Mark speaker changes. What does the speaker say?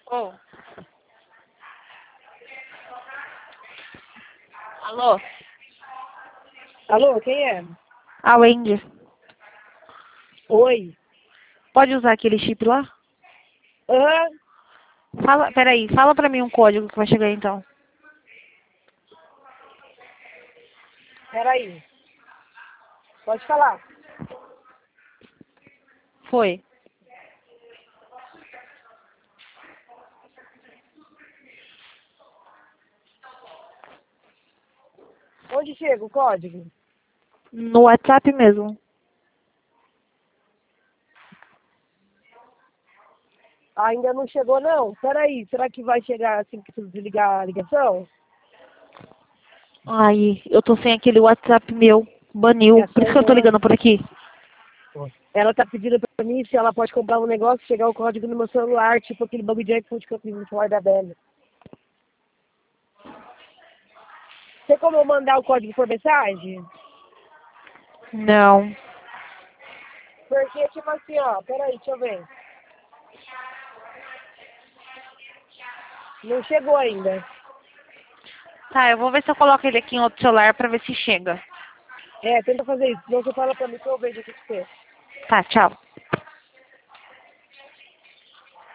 Speaker 1: Oh. Alô?
Speaker 2: Alô, quem é?
Speaker 1: A Wendy.
Speaker 2: Oi.
Speaker 1: Pode usar aquele chip lá?
Speaker 2: Aham.
Speaker 1: Peraí, fala pra mim um código que vai chegar então.
Speaker 2: Peraí. Pode falar.
Speaker 1: Foi.
Speaker 2: Onde chega o código?
Speaker 1: No WhatsApp mesmo.
Speaker 2: Ainda não chegou, não? Peraí, será que vai chegar assim que tu desligar a ligação?
Speaker 1: Ai, eu tô sem aquele WhatsApp meu.
Speaker 2: É
Speaker 1: Baniu.
Speaker 2: a
Speaker 1: Por
Speaker 2: sua
Speaker 1: isso que eu tô
Speaker 2: irmã.
Speaker 1: ligando por aqui.
Speaker 2: Ela tá pedindo pra mim se ela pode comprar um negócio, chegar o código no meu celular, tipo aquele bagulho de iFood que eu fiz no celular da Bela. Tem como eu mandar o código por mensagem?
Speaker 1: Não.
Speaker 2: Porque, tipo assim, ó, peraí, deixa eu ver. Não chegou ainda.
Speaker 1: Tá, eu vou ver se eu coloco ele aqui em outro celular pra ver se chega.
Speaker 2: É, tenta fazer isso. Senão você fala pra mim que eu vejo aqui com você.
Speaker 1: Tá, tchau.